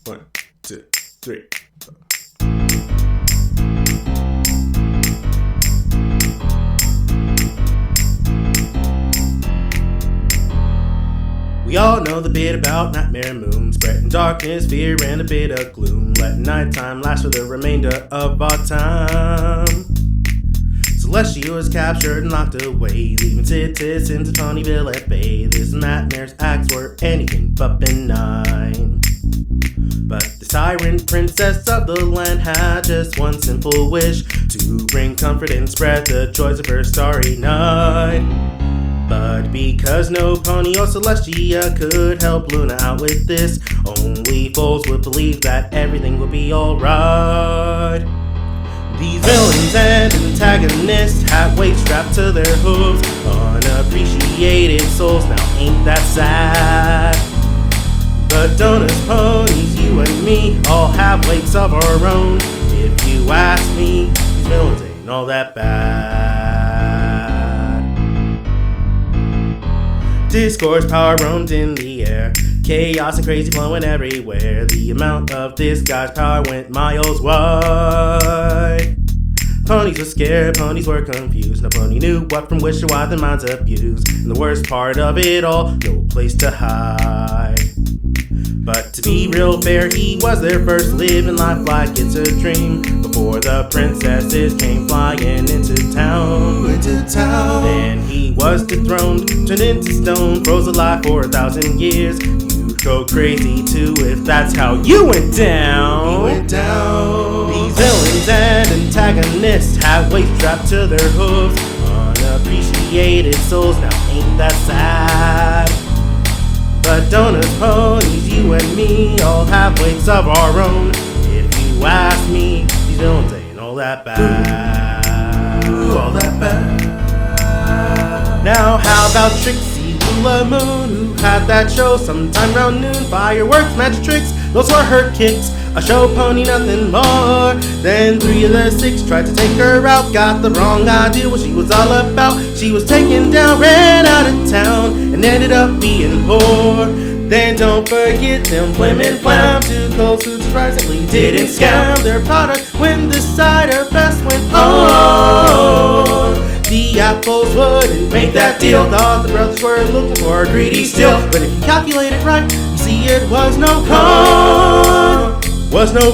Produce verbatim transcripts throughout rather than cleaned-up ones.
One, two, three. We all know the bit about nightmare moons, spreading darkness, fear, and a bit of gloom. Let nighttime last for the remainder of our time. Celestia is captured and locked away, leaving Titus into Ponyville at bay. This nightmare's acts were anything but benign. But the siren princess of the land had just one simple wish, to bring comfort and spread the joys of her starry night. But because no Pony or Celestia could help Luna out with this, only fools would believe that everything would be alright. These villains and antagonists had weight strapped to their hooves, unappreciated souls, now ain't that sad? But don't us ponies, you and me, all have weights of our own. If you ask me, these villains ain't all that bad. Discourse power roamed in the air, chaos and crazy flowing everywhere. The amount of this guy's power went miles wide. Ponies were scared, ponies were confused. No pony knew what from which or why their minds abused. And the worst part of it all, no place to hide. But to be real fair, he was their first living life like it's a dream, before the princesses came flying into town. Into town. Then he was dethroned, turned into stone, froze alive for a thousand years. You'd go crazy too if that's how you went down. You went down. These villains and antagonists had weight strapped to their hooves, unappreciated souls, now ain't that sad? But don't us ponies, you and me, all have weights of our own. If you ask me, these villains ain't all that bad. Ooh, all that bad. Now how about Trixie Lula Moon, who had that show sometime around noon? Fireworks, magic tricks, those were her kicks. A show pony, nothing more. Then three of the six tried to take her out, got the wrong idea what she was all about. She was taken down, ran out of town, and ended up being poor. Then don't forget them Flamin' Flam, two cold who surprisingly didn't scam their product when the cider fest went on. The apples wouldn't make that deal, thought the brothers were looking for a greedy steal. But if you calculate it right, you see it was no con, was no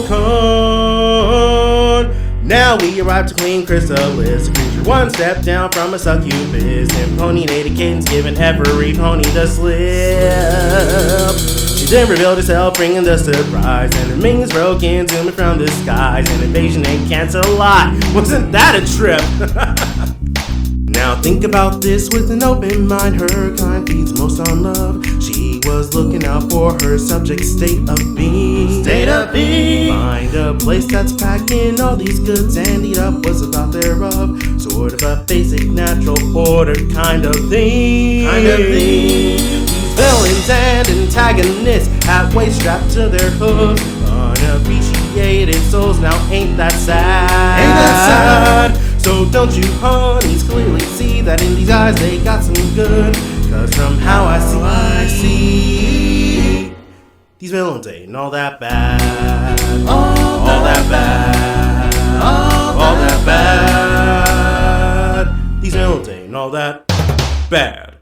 con. Now we arrived to Queen Chrysalis, a creature one step down from a succubus, and pony-nated kittens giving every pony the slip. She then revealed herself, bringing the surprise, and her minions broke in, zooming from the skies. An invasion and cancel a lot. Wasn't that a trip? Now think about this with an open mind. Her kind feeds most on love. She was looking out for her subject's state of being. State of being. Find a place that's packing all these goods and eat up what's about thereof. Sort of a basic natural order kind of thing. Kind of thing. These villains and antagonists have weight strapped to their hooves, unappreciated souls, now ain't that sad? Ain't that sad? So don't you ponies clearly see that in these eyes they got some good? Cause from how I see, I see these villains ain't all that bad. All, all that bad. All, all that bad. These villains ain't all that bad.